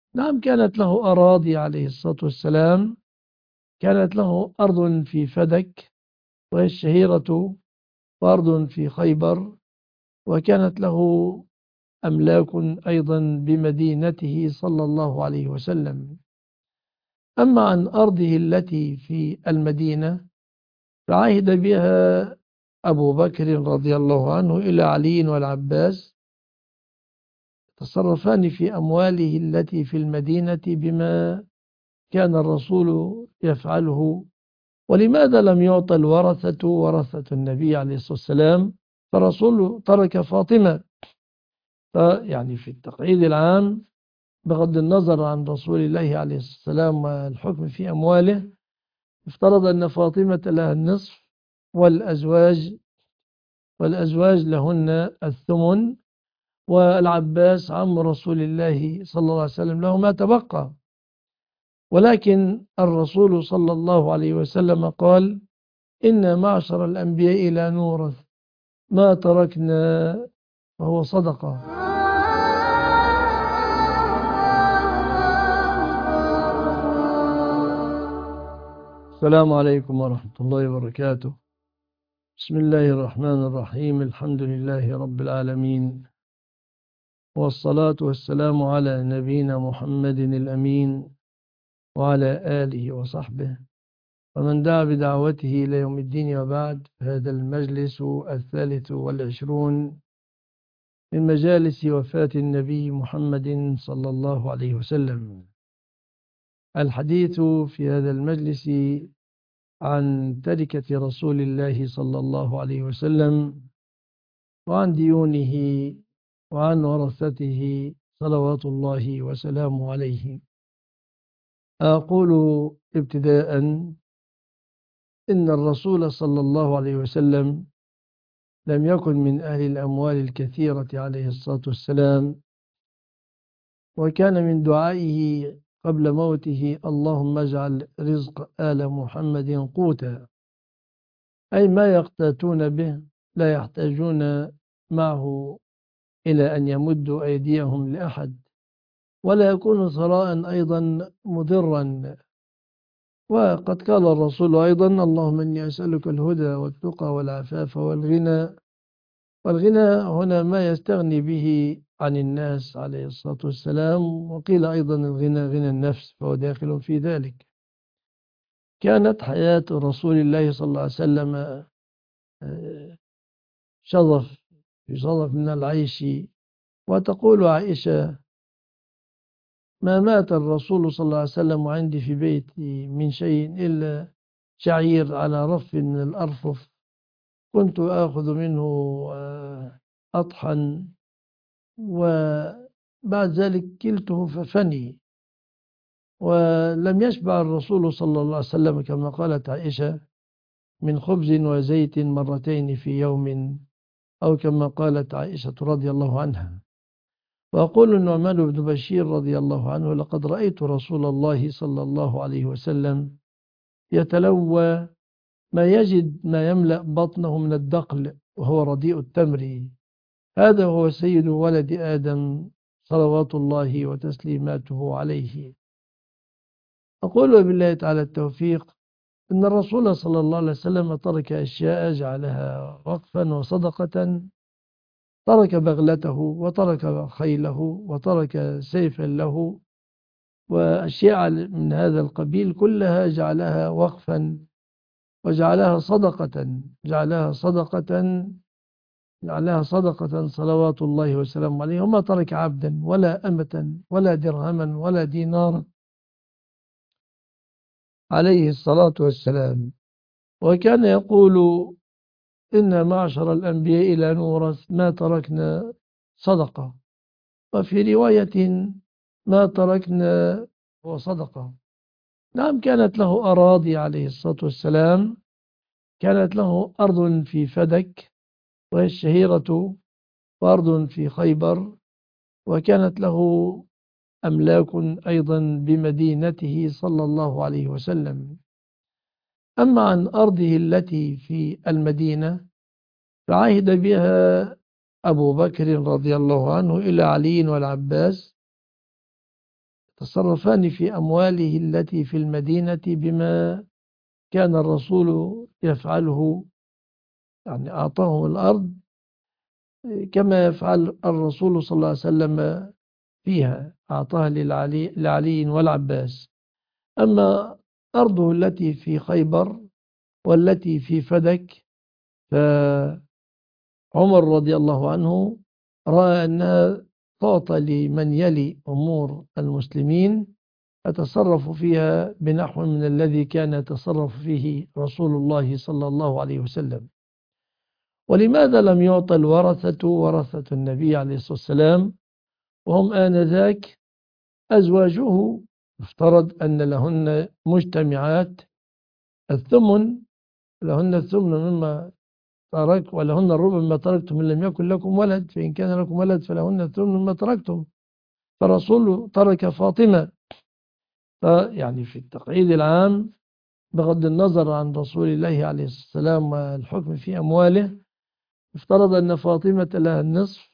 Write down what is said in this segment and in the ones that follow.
نعم، كانت له أراضي عليه الصلاة والسلام. كانت له أرض في فدك، وهي الشهيرة، وأرض في خيبر، وكانت له أملاك أيضا بمدينته صلى الله عليه وسلم. أما عن أرضه التي في المدينة فعهد بها أبو بكر رضي الله عنه إلى علي والعباس تصرفان في أمواله التي في المدينة بما كان الرسول يفعله. ولماذا لم يعطى الورثة ورثة النبي عليه الصلاة والسلام؟ فالرسول ترك فاطمة. يعني في التقعيد العام، بغض النظر عن رسول الله عليه الصلاة والسلام والحكم في أمواله، افترض أن فاطمة لها النصف، والأزواج لهن الثمن، والعباس عم رسول الله صلى الله عليه وسلم له ما تبقى. ولكن الرسول صلى الله عليه وسلم قال: إن معشر الأنبياء لا نورث ما تركنا وهو صدقة. السلام عليكم ورحمة الله وبركاته. بسم الله الرحمن الرحيم. الحمد لله رب العالمين، والصلاة والسلام على نبينا محمد الأمين وعلى آله وصحبه ومن دعا بدعوته إلى يوم الدين. وبعد، هذا المجلس 23 من مجالس وفاة النبي محمد صلى الله عليه وسلم. الحديث في هذا المجلس عن تركة رسول الله صلى الله عليه وسلم، وعن ديونه، وعن ورثته صلوات الله وسلامه عليه. أقول ابتداء إن الرسول صلى الله عليه وسلم لم يكن من أهل الأموال الكثيرة عليه الصلاة والسلام، وكان من دعائه قبل موته: اللهم اجعل رزق آل محمد قوتا، أي ما يقتاتون به، لا يحتاجون معه إلى أن يمدوا أيديهم لأحد، ولا يكون ثراء أيضا مضرا. وقد قال الرسول أيضا: اللهم إني أسألك الهدى والتقى والعفاف والغنى. والغنى هنا ما يستغني به عن الناس عليه الصلاة والسلام، وقيل أيضا الغنى غنى النفس، فهو داخل في ذلك. كانت حياة رسول الله صلى الله عليه وسلم شظف في شظف من العيش. وتقول عائشة: ما مات الرسول صلى الله عليه وسلم وعندي في بيتي من شيء إلا شعير على رف من الأرفف، كنت آخذ منه أطحن، وبعد ذلك كلته ففني. ولم يشبع الرسول صلى الله عليه وسلم كما قالت عائشة من خبز وزيت مرتين في يوم، أو كما قالت عائشة رضي الله عنها. وأقول النعمان بن بشير رضي الله عنه: لقد رأيت رسول الله صلى الله عليه وسلم يتلوى ما يجد ما يملأ بطنه من الدقل وهو رديء التمر. هذا هو سيد ولد آدم صلوات الله وتسليماته عليه. أقول وبالله تعالى التوفيق إن الرسول صلى الله عليه وسلم ترك أشياء جعلها وقفا وصدقة. ترك بغلته، وترك خيله، وترك سيفا له، وأشياء من هذا القبيل كلها جعلها وقفا، وجعلها صدقة، جعلها صدقة صلوات الله وسلامه عليه. وما ترك عبدا ولا أمة ولا درهما ولا دينارا عليه الصلاة والسلام. وكان يقول: إن معشر الأنبياء لا نورث ما تركنا صدقة. وفي رواية: ما تركنا وصدقة. نعم، كانت له أراضي عليه الصلاة والسلام. كانت له أرض في فدك، وهي الشهيرة، وأرض في خيبر، وكانت له أملاك أيضا بمدينته صلى الله عليه وسلم. أما عن أرضه التي في المدينة فعهد بها أبو بكر رضي الله عنه إلى علي والعباس يتصرفان في أمواله التي في المدينة بما كان الرسول يفعله، يعني أعطاهم الأرض كما يفعل الرسول صلى الله عليه وسلم فيها، أعطاها لعلي والعباس. أما أرضه التي في خيبر والتي في فدك، فعمر رضي الله عنه رأى أنها تعطى لمن يلي أمور المسلمين أتصرف فيها بنحو من الذي كان يتصرف فيه رسول الله صلى الله عليه وسلم. ولماذا لم يعطى الورثة ورثة النبي عليه الصلاة والسلام وهم آنذاك أزواجه؟ يفترض أن لهن مجتمعات الثمن، لهن الثمن مما ترك، ولهن الربع مما تركتم إن لم يكن لكم ولد، فإن كان لكم ولد فلهن الثمن مما تركتم. فالرسول ترك فاطمة، يعني في التقعيد العام بغض النظر عن رسول الله عليه الصلاة والسلام والحكم في أمواله، افترض أن فاطمة لها النصف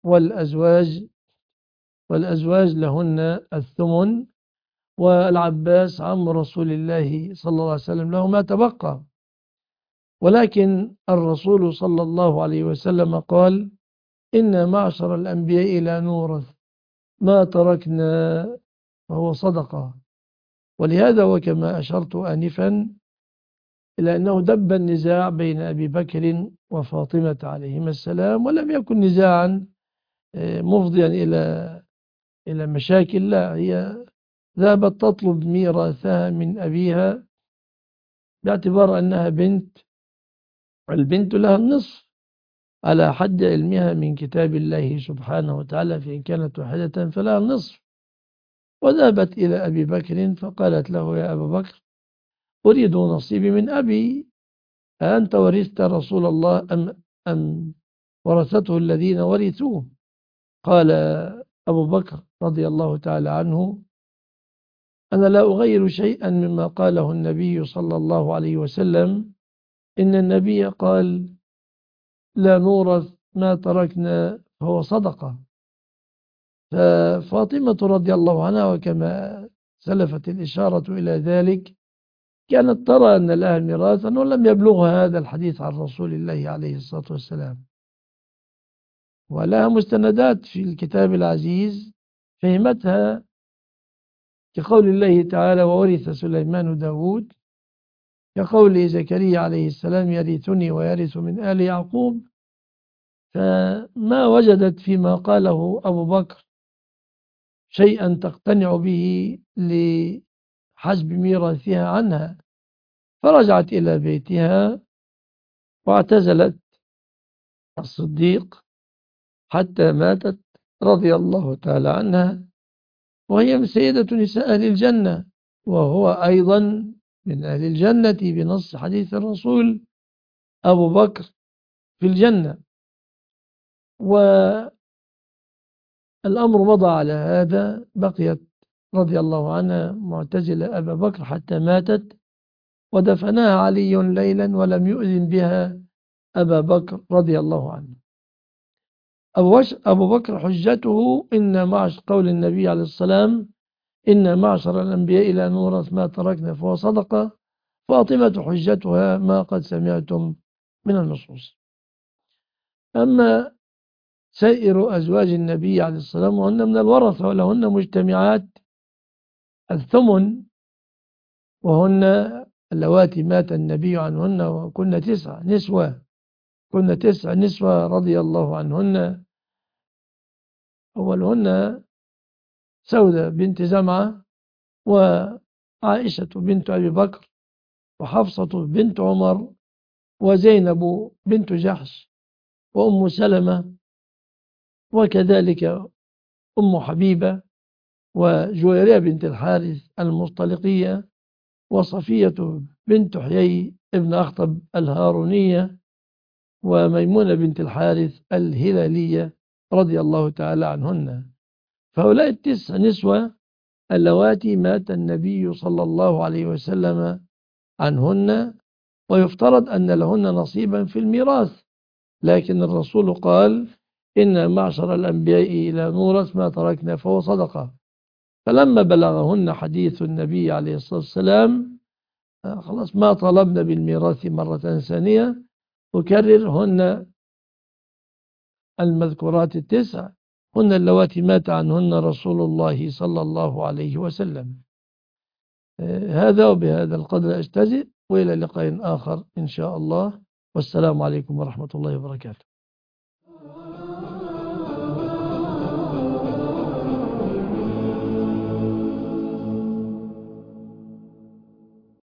والأزواج لهن الثمن، والعباس عم رسول الله صلى الله عليه وسلم له ما تبقى. ولكن الرسول صلى الله عليه وسلم قال: إن معشر الأنبياء لا نورث ما تركنا فهو صدقة. ولهذا وكما أشرت آنفا إلى أنه دب النزاع بين أبي بكر وفاطمة عليهما السلام، ولم يكن نزاعا مفضيا إلى مشاكل، لا، هي ذهبت تطلب ميراثها من أبيها باعتبار أنها بنت، البنت لها النصف على حد علمها من كتاب الله سبحانه وتعالى، فإن كانت واحدة فلها النصف. وذهبت إلى أبي بكر فقالت له: يا أبا بكر، أريد نصيبي من أبي، أنت ورثت رسول الله أم ورثته الذين ورثوه؟ قال أبو بكر رضي الله تعالى عنه: أنا لا أغير شيئا مما قاله النبي صلى الله عليه وسلم، إن النبي قال: لا نورث ما تركنا فهو صدقة. ففاطمة رضي الله عنها، وكما سلفت الإشارة إلى ذلك، كانت ترى أن لها ميراثا ولم يبلغها هذا الحديث عن رسول الله عليه الصلاة والسلام، ولها مستندات في الكتاب العزيز فهمتها، كقول الله تعالى: وورث سليمان داود، كقول زكريا عليه السلام: يرثني ويرث من آل يعقوب. فما وجدت فيما قاله أبو بكر شيئا تقتنع به لحسب ميراثها عنها، فرجعت إلى بيتها واعتزلت الصديق حتى ماتت رضي الله تعالى عنها، وهي من سيدة نساء أهل الجنة، وهو أيضا من أهل الجنة بنص حديث الرسول: أبو بكر في الجنة. والأمر مضى على هذا، بقيت رضي الله عنها معتزلة أبا بكر حتى ماتت، ودفنها علي ليلا ولم يؤذن بها أبا بكر رضي الله عنه. أبو بكر حجته إن قول النبي عليه السلام: إن معشر الأنبياء لا نورث ما تركنا فهو صدقة. فاطمة حجتها ما قد سمعتم من النصوص. أما سائر أزواج النبي عليه السلام وهن من الورثة ولهن مجتمعات الثمن، وهن اللواتي مات النبي عنهن وكن 9 نسوة، كن 9 نسوة رضي الله عنهن. أولهن سودة بنت زمعة، وعائشة بنت أبي بكر، وحفصة بنت عمر، وزينب بنت جحش، وأم سلمة، وكذلك أم حبيبة، وجويرية بنت الحارث المصطلقية، وصفية بنت حيي ابن أخطب الهارونية، وميمونة بنت الحارث الهلالية رضي الله تعالى عنهن. فهؤلاء 9 نسوة اللواتي مات النبي صلى الله عليه وسلم عنهن، ويفترض أن لهن نصيبا في الميراث، لكن الرسول قال: إن معشر الأنبياء لا نورث ما تركنا فهو صدقة. فلما بلغهن حديث النبي عليه الصلاة والسلام خلاص ما طلبنا بالميراث مرة ثانية، أكررهن المذكورات التسع هن اللواتي مات عنهن رسول الله صلى الله عليه وسلم. هذا وبهذا القدر أجتزئ، وإلى لقاء آخر إن شاء الله، والسلام عليكم ورحمة الله وبركاته.